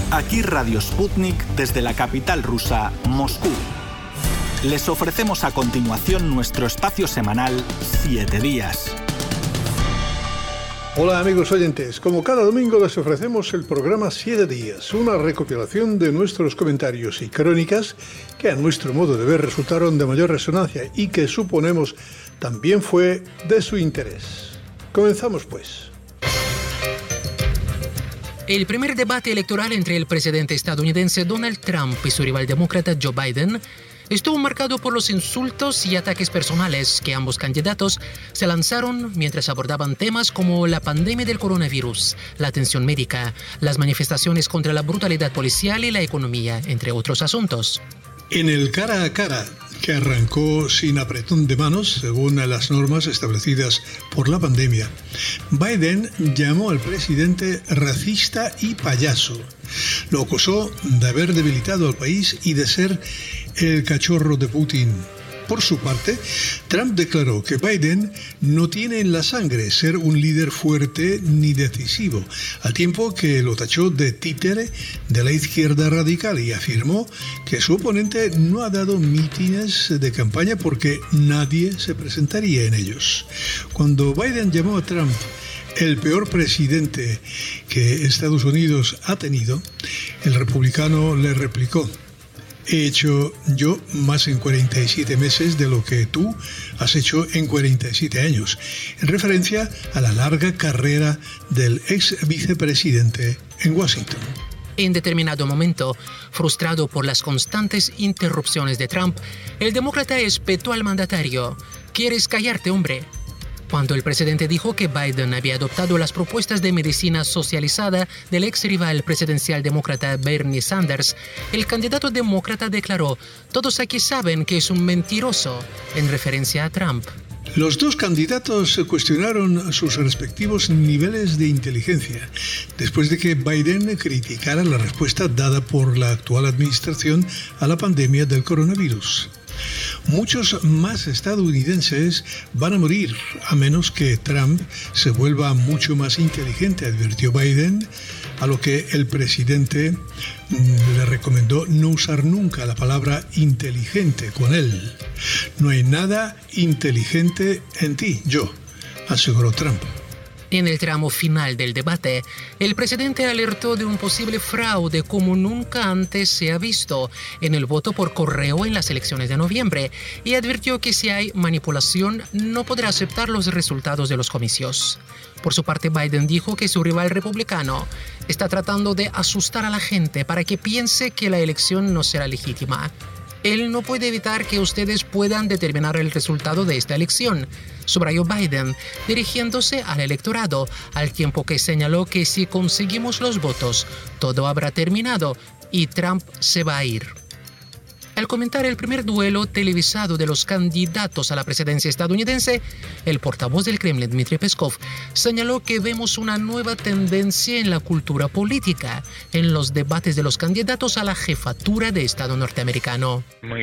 Aquí Radio Sputnik desde la capital rusa, Moscú. Les ofrecemos a continuación nuestro espacio semanal 7 días. Hola amigos oyentes, como cada domingo les ofrecemos el programa 7 días, una recopilación de nuestros comentarios y crónicas que a nuestro modo de ver resultaron de mayor resonancia y que suponemos también fue de su interés. Comenzamos pues. El primer debate electoral entre el presidente estadounidense Donald Trump y su rival demócrata Joe Biden estuvo marcado por los insultos y ataques personales que ambos candidatos se lanzaron mientras abordaban temas como la pandemia del coronavirus, la atención médica, las manifestaciones contra la brutalidad policial y la economía, entre otros asuntos. En el cara a cara, que arrancó sin apretón de manos, según las normas establecidas por la pandemia, Biden llamó al presidente racista y payaso. Lo acusó de haber debilitado al país y de ser el cachorro de Putin. Por su parte, Trump declaró que Biden no tiene en la sangre ser un líder fuerte ni decisivo, al tiempo que lo tachó de títere de la izquierda radical y afirmó que su oponente no ha dado mítines de campaña porque nadie se presentaría en ellos. Cuando Biden llamó a Trump el peor presidente que Estados Unidos ha tenido, el republicano le replicó: he hecho yo más en 47 meses de lo que tú has hecho en 47 años, en referencia a la larga carrera del ex vicepresidente en Washington. En determinado momento, frustrado por las constantes interrupciones de Trump, el demócrata espetó al mandatario: ¿quieres callarte, hombre? Cuando el presidente dijo que Biden había adoptado las propuestas de medicina socializada del ex rival presidencial demócrata Bernie Sanders, el candidato demócrata declaró: todos aquí saben que es un mentiroso, en referencia a Trump. Los dos candidatos cuestionaron sus respectivos niveles de inteligencia, después de que Biden criticara la respuesta dada por la actual administración a la pandemia del coronavirus. Muchos más estadounidenses van a morir a menos que Trump se vuelva mucho más inteligente, advirtió Biden, a lo que el presidente le recomendó no usar nunca la palabra inteligente con él. No hay nada inteligente en ti, Joe, aseguró Trump. En el tramo final del debate, el presidente alertó de un posible fraude como nunca antes se ha visto en el voto por correo en las elecciones de noviembre y advirtió que si hay manipulación no podrá aceptar los resultados de los comicios. Por su parte, Biden dijo que su rival republicano está tratando de asustar a la gente para que piense que la elección no será legítima. Él no puede evitar que ustedes puedan determinar el resultado de esta elección, subrayó Biden, dirigiéndose al electorado, al tiempo que señaló que si conseguimos los votos, todo habrá terminado y Trump se va a ir. Al comentar el primer duelo televisado de los candidatos a la presidencia estadounidense, el portavoz del Kremlin, Dmitry Peskov, señaló que vemos una nueva tendencia en la cultura política, en los debates de los candidatos a la jefatura de Estado norteamericano.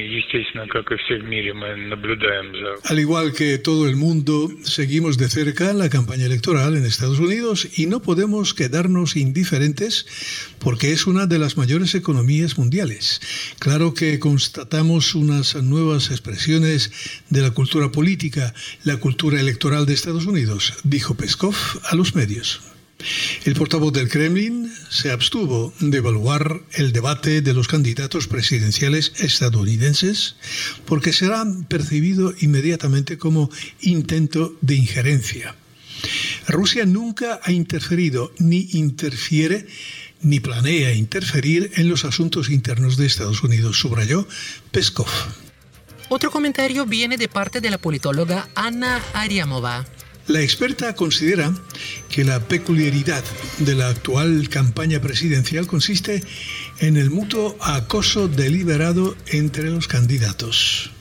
Al igual que todo el mundo, seguimos de cerca la campaña electoral en Estados Unidos y no podemos quedarnos indiferentes porque es una de las mayores economías mundiales. Claro que constatamos unas nuevas expresiones de la cultura política, la cultura electoral de Estados Unidos, dijo Peskov a los medios. El portavoz del Kremlin se abstuvo de evaluar el debate de los candidatos presidenciales estadounidenses porque será percibido inmediatamente como intento de injerencia. Rusia nunca ha interferido ni interfiere ni planea interferir en los asuntos internos de Estados Unidos, subrayó Peskov. Otro comentario viene de parte de la politóloga Anna Ariamova. La experta considera que la peculiaridad de la actual campaña presidencial consiste en el mutuo acoso deliberado entre los candidatos.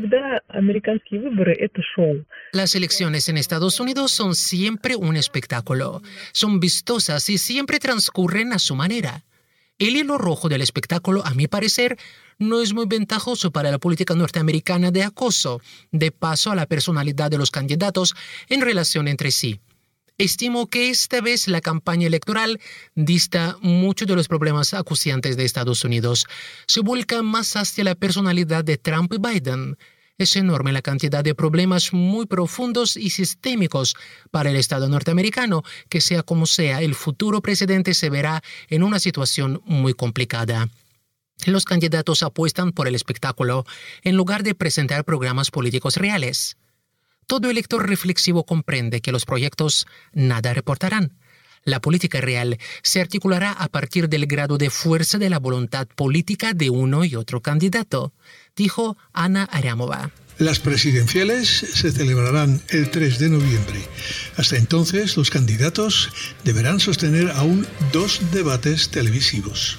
Las elecciones en Estados Unidos son siempre un espectáculo. Son vistosas y siempre transcurren a su manera. El hilo rojo del espectáculo, a mi parecer, no es muy ventajoso para la política norteamericana de acoso, de paso a la personalidad de los candidatos en relación entre sí. Estimo que esta vez la campaña electoral dista mucho de los problemas acuciantes de Estados Unidos. Se vuelca más hacia la personalidad de Trump y Biden. Es enorme la cantidad de problemas muy profundos y sistémicos para el Estado norteamericano, que sea como sea, el futuro presidente se verá en una situación muy complicada. Los candidatos apuestan por el espectáculo en lugar de presentar programas políticos reales. Todo elector reflexivo comprende que los proyectos nada reportarán. La política real se articulará a partir del grado de fuerza de la voluntad política de uno y otro candidato, dijo Ana Aramova. Las presidenciales se celebrarán el 3 de noviembre. Hasta entonces, los candidatos deberán sostener aún 2 debates televisivos.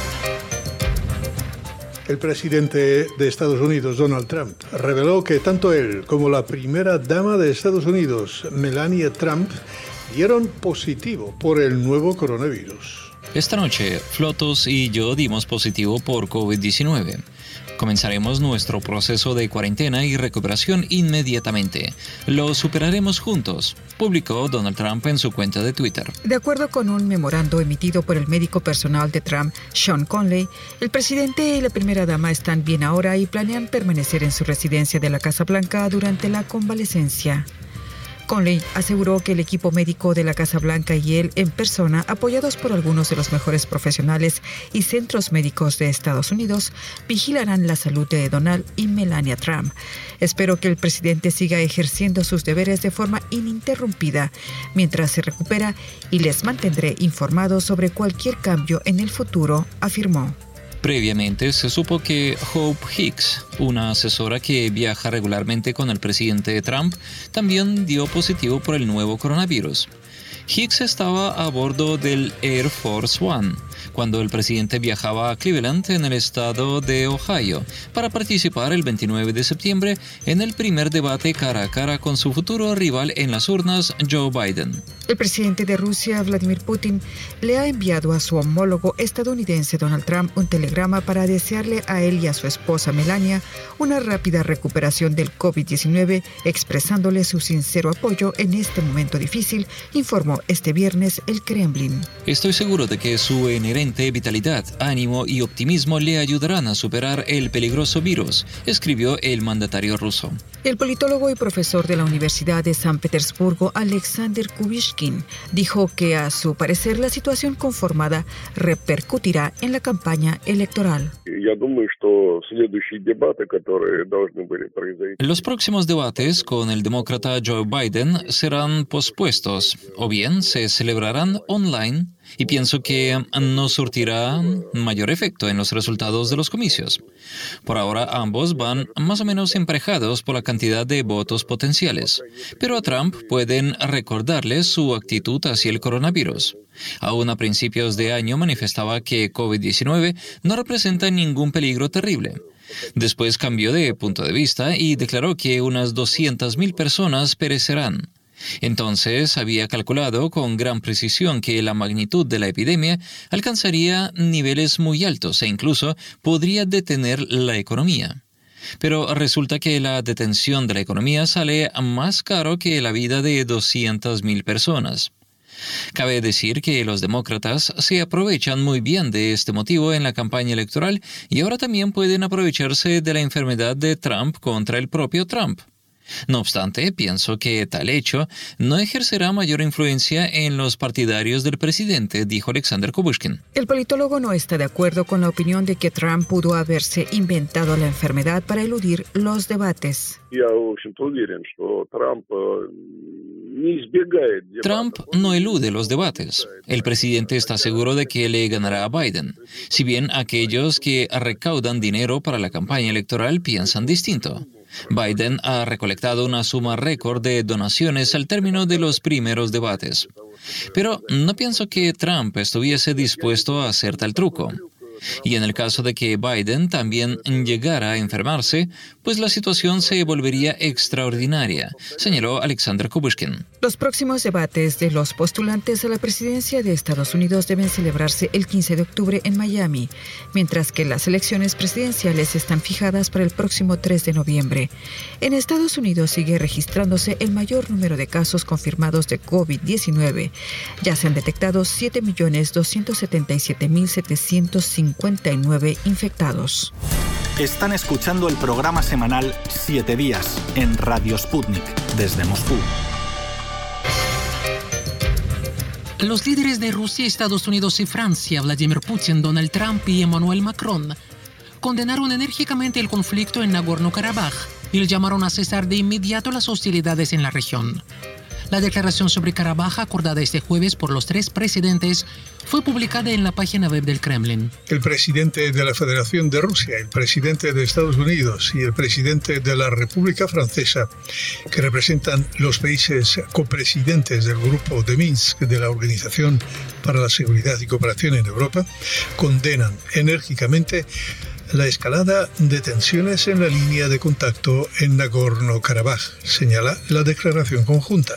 El presidente de Estados Unidos, Donald Trump, reveló que tanto él como la primera dama de Estados Unidos, Melania Trump, dieron positivo por el nuevo coronavirus. Esta noche, Flotos y yo dimos positivo por COVID-19. Comenzaremos nuestro proceso de cuarentena y recuperación inmediatamente. Lo superaremos juntos, publicó Donald Trump en su cuenta de Twitter. De acuerdo con un memorando emitido por el médico personal de Trump, Sean Conley, el presidente y la primera dama están bien ahora y planean permanecer en su residencia de la Casa Blanca durante la convalecencia. Conley aseguró que el equipo médico de la Casa Blanca y él en persona, apoyados por algunos de los mejores profesionales y centros médicos de Estados Unidos, vigilarán la salud de Donald y Melania Trump. Espero que el presidente siga ejerciendo sus deberes de forma ininterrumpida mientras se recupera y les mantendré informados sobre cualquier cambio en el futuro, afirmó. Previamente se supo que Hope Hicks, una asesora que viaja regularmente con el presidente Trump, también dio positivo por el nuevo coronavirus. Hicks estaba a bordo del Air Force One cuando el presidente viajaba a Cleveland, en el estado de Ohio, para participar el 29 de septiembre en el primer debate cara a cara con su futuro rival en las urnas, Joe Biden. El presidente de Rusia, Vladimir Putin, le ha enviado a su homólogo estadounidense Donald Trump un telegrama para desearle a él y a su esposa Melania una rápida recuperación del COVID-19, expresándole su sincero apoyo en este momento difícil, informó este viernes el Kremlin. Estoy seguro de que su inherente vitalidad, ánimo y optimismo le ayudarán a superar el peligroso virus, escribió el mandatario ruso. El politólogo y profesor de la Universidad de San Petersburgo, Alexander Kubishkin, dijo que a su parecer la situación conformada repercutirá en la campaña electoral. Los próximos debates con el demócrata Joe Biden serán pospuestos o bien se celebrarán online y pienso que no surtirán mayor efecto en los resultados de los comicios. Por ahora ambos van más o menos emparejados por la cantidad de votos potenciales, pero a Trump pueden recordarle su actitud hacia el coronavirus. Aún a principios de año manifestaba que COVID-19 no representa ningún peligro terrible. Después cambió de punto de vista y declaró que unas 200,000 personas perecerán. Entonces había calculado con gran precisión que la magnitud de la epidemia alcanzaría niveles muy altos e incluso podría detener la economía. Pero resulta que la detención de la economía sale más caro que la vida de 200,000 personas. Cabe decir que los demócratas se aprovechan muy bien de este motivo en la campaña electoral y ahora también pueden aprovecharse de la enfermedad de Trump contra el propio Trump. No obstante, pienso que tal hecho no ejercerá mayor influencia en los partidarios del presidente, dijo Alexander Kubishkin. El politólogo no está de acuerdo con la opinión de que Trump pudo haberse inventado la enfermedad para eludir los debates. Trump no elude los debates. El presidente está seguro de que le ganará a Biden, si bien aquellos que recaudan dinero para la campaña electoral piensan distinto. Biden ha recolectado una suma récord de donaciones al término de los primeros debates. Pero no pienso que Trump estuviese dispuesto a hacer tal truco. Y en el caso de que Biden también llegara a enfermarse, pues la situación se volvería extraordinaria, señaló Alexander Kubushkin. Los próximos debates de los postulantes a la presidencia de Estados Unidos deben celebrarse el 15 de octubre en Miami, mientras que las elecciones presidenciales están fijadas para el próximo 3 de noviembre. En Estados Unidos sigue registrándose el mayor número de casos confirmados de COVID-19. Ya se han detectado 7.277.759 infectados. Están escuchando el programa semanal 7 días en Radio Sputnik desde Moscú. Los líderes de Rusia, Estados Unidos y Francia, Vladimir Putin, Donald Trump y Emmanuel Macron, condenaron enérgicamente el conflicto en Nagorno-Karabaj y llamaron a cesar de inmediato las hostilidades en la región. La declaración sobre Karabaj, acordada este jueves por los tres presidentes, fue publicada en la página web del Kremlin. El presidente de la Federación de Rusia, el presidente de Estados Unidos y el presidente de la República Francesa, que representan los países copresidentes del Grupo de Minsk de la Organización para la Seguridad y Cooperación en Europa, condenan enérgicamente la escalada de tensiones en la línea de contacto en Nagorno-Karabaj, señala la declaración conjunta.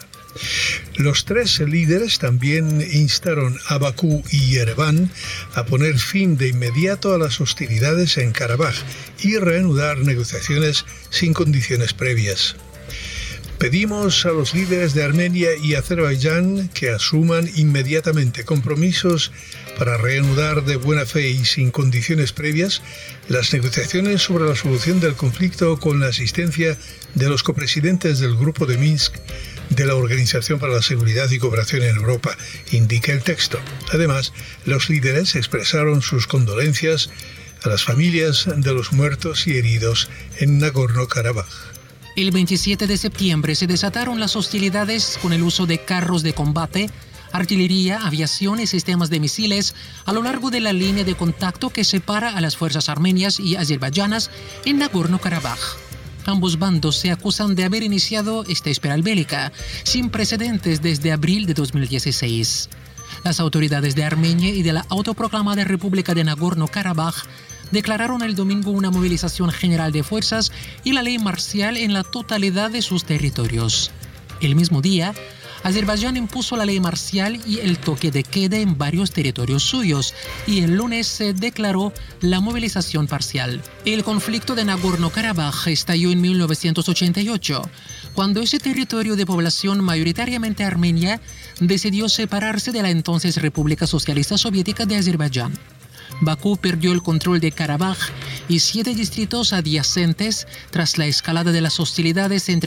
Los tres líderes también instaron a Bakú y Ereván a poner fin de inmediato a las hostilidades en Karabaj y reanudar negociaciones sin condiciones previas. Pedimos a los líderes de Armenia y Azerbaiyán que asuman inmediatamente compromisos para reanudar de buena fe y sin condiciones previas las negociaciones sobre la solución del conflicto con la asistencia de los copresidentes del Grupo de Minsk de la Organización para la Seguridad y Cooperación en Europa, indica el texto. Además, los líderes expresaron sus condolencias a las familias de los muertos y heridos en Nagorno-Karabaj. El 27 de septiembre se desataron las hostilidades con el uso de carros de combate, artillería, aviación y sistemas de misiles a lo largo de la línea de contacto que separa a las fuerzas armenias y azerbaiyanas en Nagorno-Karabaj. Ambos bandos se acusan de haber iniciado esta espiral bélica sin precedentes desde abril de 2016. Las autoridades de Armenia y de la autoproclamada República de Nagorno-Karabaj declararon el domingo una movilización general de fuerzas y la ley marcial en la totalidad de sus territorios. El mismo día, Azerbaiyán impuso la ley marcial y el toque de queda en varios territorios suyos, y el lunes se declaró la movilización parcial. El conflicto de Nagorno-Karabaj estalló en 1988, cuando ese territorio de población mayoritariamente armenia decidió separarse de la entonces República Socialista Soviética de Azerbaiyán. Bakú perdió el control de Karabaj y 7 distritos adyacentes tras la escalada de las hostilidades entre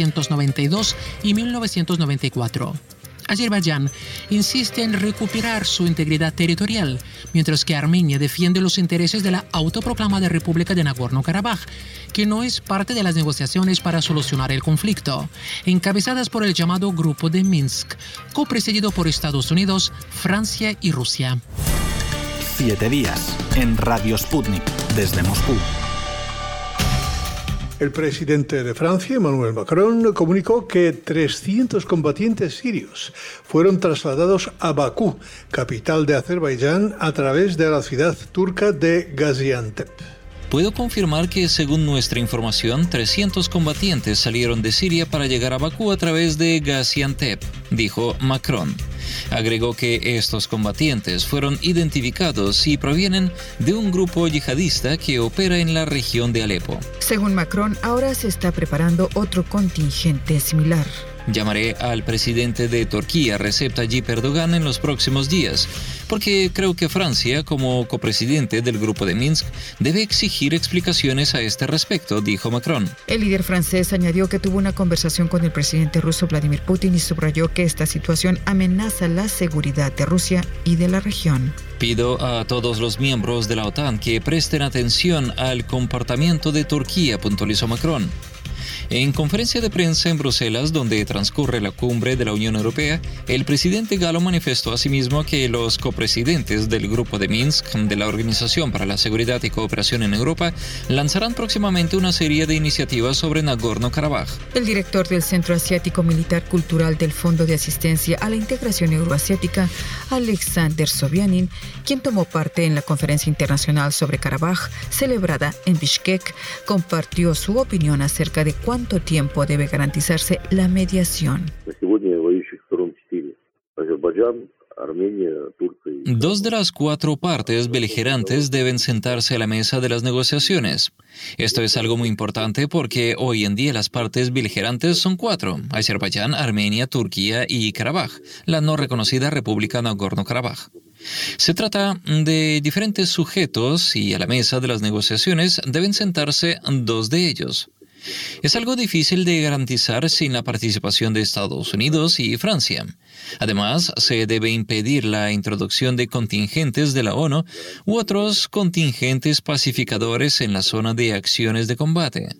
1992 y 1994. Azerbaiyán insiste en recuperar su integridad territorial, mientras que Armenia defiende los intereses de la autoproclamada República de Nagorno-Karabaj, que no es parte de las negociaciones para solucionar el conflicto, encabezadas por el llamado Grupo de Minsk, copresidido por Estados Unidos, Francia y Rusia. 7 días en Radio Sputnik desde Moscú. El presidente de Francia, Emmanuel Macron, comunicó que 300 combatientes sirios fueron trasladados a Bakú, capital de Azerbaiyán, a través de la ciudad turca de Gaziantep. Puedo confirmar que, según nuestra información, 300 combatientes salieron de Siria para llegar a Bakú a través de Gaziantep, dijo Macron. Agregó que estos combatientes fueron identificados y provienen de un grupo yihadista que opera en la región de Alepo. Según Macron, ahora se está preparando otro contingente similar. Llamaré al presidente de Turquía, Recep Tayyip Erdogan, en los próximos días, porque creo que Francia, como copresidente del Grupo de Minsk, debe exigir explicaciones a este respecto, dijo Macron. El líder francés añadió que tuvo una conversación con el presidente ruso Vladimir Putin y subrayó que esta situación amenaza la seguridad de Rusia y de la región. Pido a todos los miembros de la OTAN que presten atención al comportamiento de Turquía, puntualizó Macron. En conferencia de prensa en Bruselas, donde transcurre la cumbre de la Unión Europea, el presidente galo manifestó asimismo que los copresidentes del Grupo de Minsk de la Organización para la Seguridad y Cooperación en Europa lanzarán próximamente una serie de iniciativas sobre Nagorno-Karabaj. El director del Centro Asiático Militar Cultural del Fondo de Asistencia a la Integración Euroasiática, Alexander Sobyanin, quien tomó parte en la Conferencia Internacional sobre Karabaj, celebrada en Bishkek, compartió su opinión acerca de cuánto tiempo debe garantizarse la mediación. Dos de las cuatro partes beligerantes deben sentarse a la mesa de las negociaciones. Esto es algo muy importante porque hoy en día las partes beligerantes son cuatro: Azerbaiyán, Armenia, Turquía y Karabaj, la no reconocida República Nagorno-Karabaj. Se trata de diferentes sujetos y a la mesa de las negociaciones deben sentarse dos de ellos. Es algo difícil de garantizar sin la participación de Estados Unidos y Francia. Además, se debe impedir la introducción de contingentes de la ONU u otros contingentes pacificadores en la zona de acciones de combate.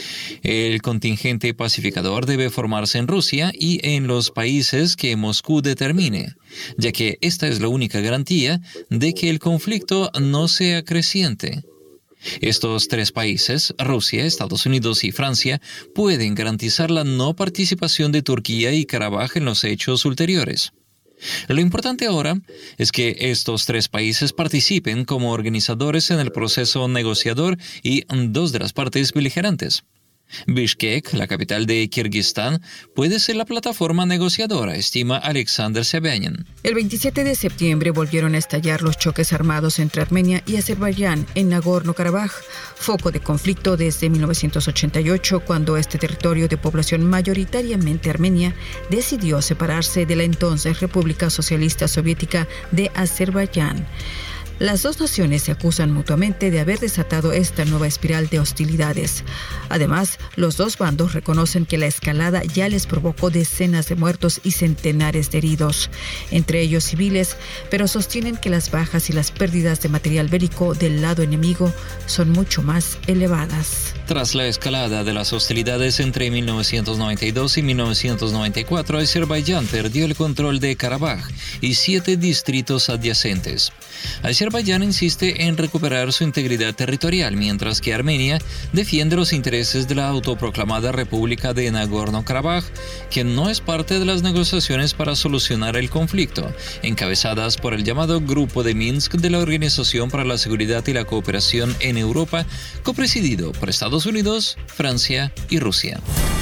El contingente pacificador debe formarse en Rusia y en los países que Moscú determine, ya que esta es la única garantía de que el conflicto no sea creciente. Estos tres países, Rusia, Estados Unidos y Francia, pueden garantizar la no participación de Turquía y Karabaj en los hechos ulteriores. Lo importante ahora es que estos tres países participen como organizadores en el proceso negociador y dos de las partes beligerantes. Bishkek, la capital de Kirguistán, puede ser la plataforma negociadora, estima Alexander Sobyanin. El 27 de septiembre volvieron a estallar los choques armados entre Armenia y Azerbaiyán en Nagorno-Karabaj, foco de conflicto desde 1988, cuando este territorio de población mayoritariamente armenia decidió separarse de la entonces República Socialista Soviética de Azerbaiyán. Las dos naciones se acusan mutuamente de haber desatado esta nueva espiral de hostilidades. Además, los dos bandos reconocen que la escalada ya les provocó decenas de muertos y centenares de heridos, entre ellos civiles, pero sostienen que las bajas y las pérdidas de material bélico del lado enemigo son mucho más elevadas. Tras la escalada de las hostilidades entre 1992 y 1994, Azerbaiyán perdió el control de Karabaj y 7 distritos adyacentes. Azerbaiyán insiste en recuperar su integridad territorial, mientras que Armenia defiende los intereses de la autoproclamada República de Nagorno-Karabaj, que no es parte de las negociaciones para solucionar el conflicto, encabezadas por el llamado Grupo de Minsk de la Organización para la Seguridad y la Cooperación en Europa, copresidido por Estados Unidos, Francia y Rusia.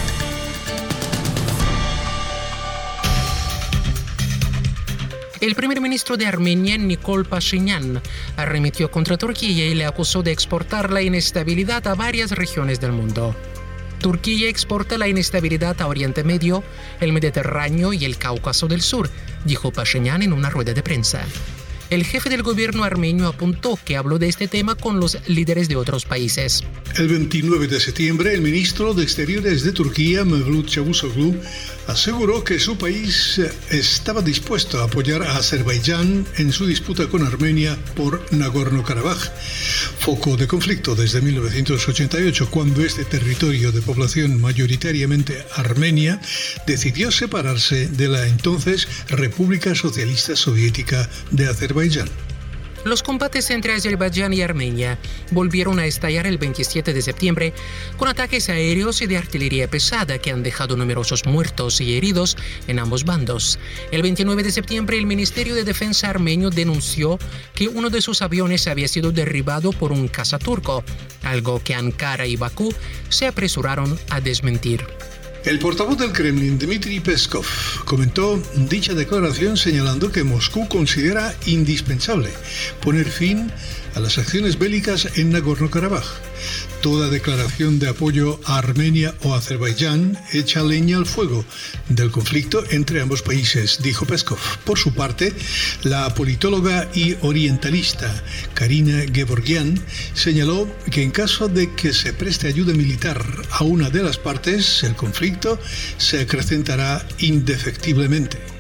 El primer ministro de Armenia, Nikol Pashinyan, arremetió contra Turquía y le acusó de exportar la inestabilidad a varias regiones del mundo. Turquía exporta la inestabilidad a Oriente Medio, el Mediterráneo y el Cáucaso del Sur, dijo Pashinyan en una rueda de prensa. El jefe del gobierno armenio apuntó que habló de este tema con los líderes de otros países. El 29 de septiembre, el ministro de Exteriores de Turquía, Mevlut Çavuşoğlu, aseguró que su país estaba dispuesto a apoyar a Azerbaiyán en su disputa con Armenia por Nagorno-Karabaj, foco de conflicto desde 1988, cuando este territorio de población mayoritariamente armenia decidió separarse de la entonces República Socialista Soviética de Azerbaiyán. Los combates entre Azerbaiyán y Armenia volvieron a estallar el 27 de septiembre con ataques aéreos y de artillería pesada que han dejado numerosos muertos y heridos en ambos bandos. El 29 de septiembre, el Ministerio de Defensa armenio denunció que uno de sus aviones había sido derribado por un caza turco, algo que Ankara y Bakú se apresuraron a desmentir. El portavoz del Kremlin, Dmitry Peskov, comentó dicha declaración señalando que Moscú considera indispensable poner fin a las acciones bélicas en Nagorno-Karabaj. Toda declaración de apoyo a Armenia o Azerbaiyán echa leña al fuego del conflicto entre ambos países, dijo Peskov. Por su parte, la politóloga y orientalista Karina Gevorgian señaló que en caso de que se preste ayuda militar a una de las partes, el conflicto se acrecentará indefectiblemente.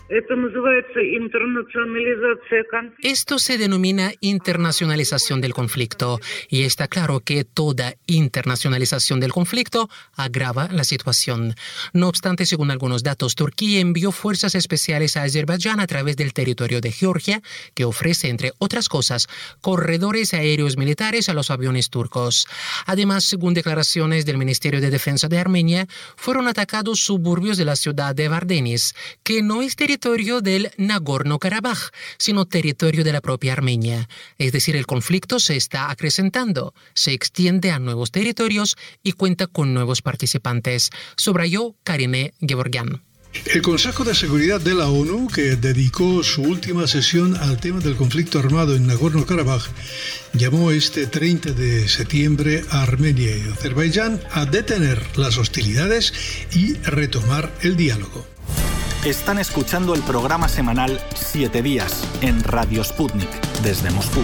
Esto se denomina internacionalización del conflicto y está claro que toda internacionalización del conflicto agrava la situación. No obstante, según algunos datos, Turquía envió fuerzas especiales a Azerbaiyán a través del territorio de Georgia, que ofrece, entre otras cosas, corredores aéreos militares a los aviones turcos. Además, según declaraciones del Ministerio de Defensa de Armenia, fueron atacados suburbios de la ciudad de Vardenis, que no es territorio del Nagorno-Karabaj, sino territorio de la propia Armenia. Es decir, el conflicto se está acrecentando, se extiende a nuevos territorios y cuenta con nuevos participantes, subrayó Karine Gevorgyan. El Consejo de Seguridad de la ONU, que dedicó su última sesión al tema del conflicto armado en Nagorno-Karabaj, llamó este 30 de septiembre a Armenia y Azerbaiyán a detener las hostilidades y retomar el diálogo. Están escuchando el programa semanal 7 días en Radio Sputnik, desde Moscú.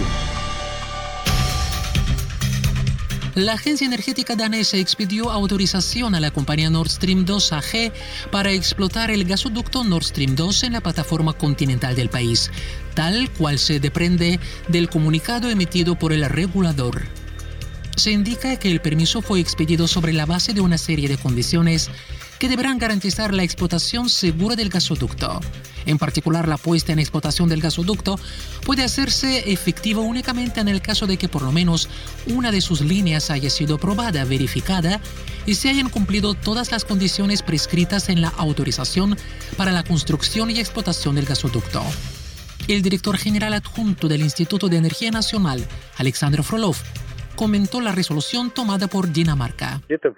La agencia energética danesa expidió autorización a la compañía Nord Stream 2 AG para explotar el gasoducto Nord Stream 2 en la plataforma continental del país, tal cual se desprende del comunicado emitido por el regulador. Se indica que el permiso fue expedido sobre la base de una serie de condiciones que deberán garantizar la explotación segura del gasoducto. En particular, la puesta en explotación del gasoducto puede hacerse efectiva únicamente en el caso de que por lo menos una de sus líneas haya sido probada, verificada y se hayan cumplido todas las condiciones prescritas en la autorización para la construcción y explotación del gasoducto. El director general adjunto del Instituto de Energía Nacional, Alexander Frolov, comentó la resolución tomada por Dinamarca.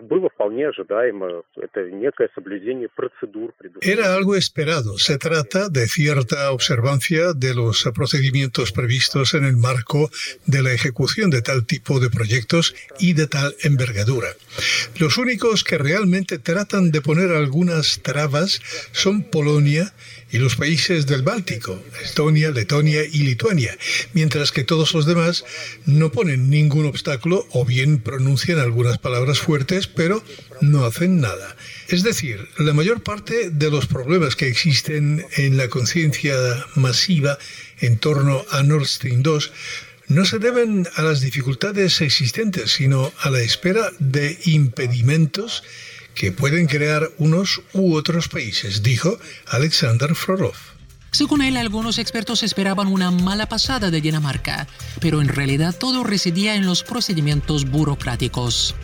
Era algo esperado. Se trata de cierta observancia de los procedimientos previstos en el marco de la ejecución de tal tipo de proyectos y de tal envergadura. Los únicos que realmente tratan de poner algunas trabas son Polonia y los países del Báltico, Estonia, Letonia y Lituania, mientras que todos los demás no ponen ningún obstáculo o bien pronuncian algunas palabras fuertes, pero no hacen nada. Es decir, la mayor parte de los problemas que existen en la conciencia masiva en torno a Nord Stream 2 no se deben a las dificultades existentes, sino a la espera de impedimentos que pueden crear unos u otros países, dijo Alexander Frolov. Según él, algunos expertos esperaban una mala pasada de Dinamarca, pero en realidad todo residía en los procedimientos burocráticos.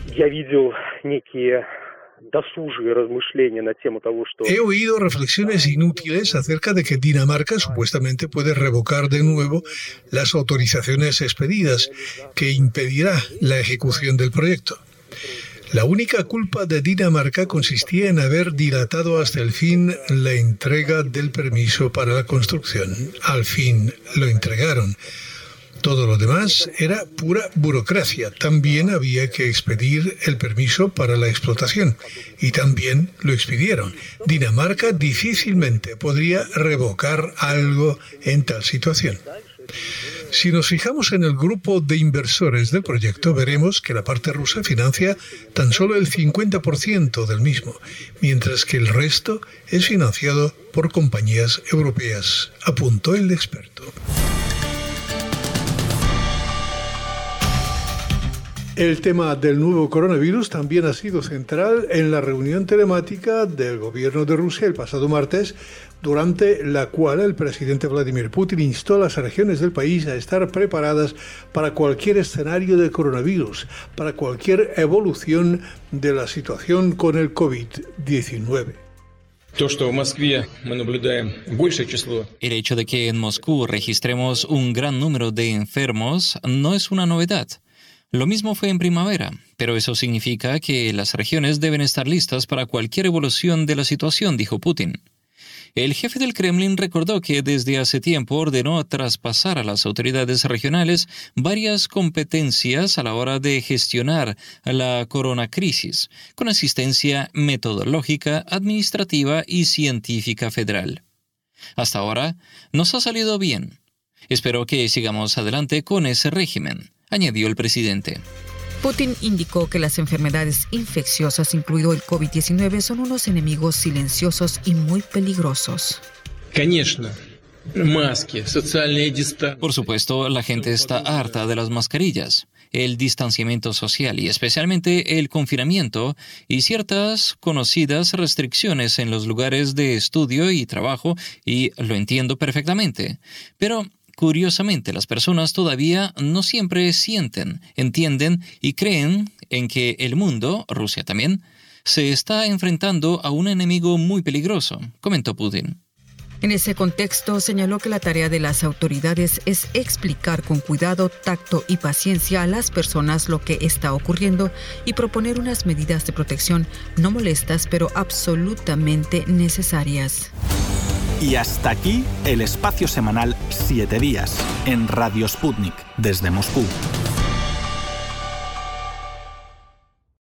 He oído reflexiones inútiles acerca de que Dinamarca supuestamente puede revocar de nuevo las autorizaciones expedidas, que impedirá la ejecución del proyecto. La única culpa de Dinamarca consistía en haber dilatado hasta el fin la entrega del permiso para la construcción. Al fin lo entregaron. Todo lo demás era pura burocracia. También había que expedir el permiso para la explotación. Y también lo expidieron. Dinamarca difícilmente podría revocar algo en tal situación. Si nos fijamos en el grupo de inversores del proyecto, veremos que la parte rusa financia tan solo el 50% del mismo, mientras que el resto es financiado por compañías europeas, apuntó el experto. El tema del nuevo coronavirus también ha sido central en la reunión telemática del gobierno de Rusia el pasado martes, durante la cual el presidente Vladimir Putin instó a las regiones del país a estar preparadas para cualquier escenario de coronavirus, para cualquier evolución de la situación con el COVID-19. El hecho de que en Moscú registremos un gran número de enfermos no es una novedad. Lo mismo fue en primavera, pero eso significa que las regiones deben estar listas para cualquier evolución de la situación, dijo Putin. El jefe del Kremlin recordó que desde hace tiempo ordenó traspasar a las autoridades regionales varias competencias a la hora de gestionar la coronacrisis, con asistencia metodológica, administrativa y científica federal. Hasta ahora nos ha salido bien. Espero que sigamos adelante con ese régimen, añadió el presidente. Putin indicó que las enfermedades infecciosas, incluido el COVID-19, son unos enemigos silenciosos y muy peligrosos. Por supuesto, la gente está harta de las mascarillas, el distanciamiento social y especialmente el confinamiento y ciertas conocidas restricciones en los lugares de estudio y trabajo, y lo entiendo perfectamente. Pero, curiosamente, las personas todavía no siempre sienten, entienden y creen en que el mundo, Rusia también, se está enfrentando a un enemigo muy peligroso, comentó Putin. En ese contexto, señaló que la tarea de las autoridades es explicar con cuidado, tacto y paciencia a las personas lo que está ocurriendo y proponer unas medidas de protección no molestas, pero absolutamente necesarias. Y hasta aquí el espacio semanal 7 días en Radio Sputnik desde Moscú.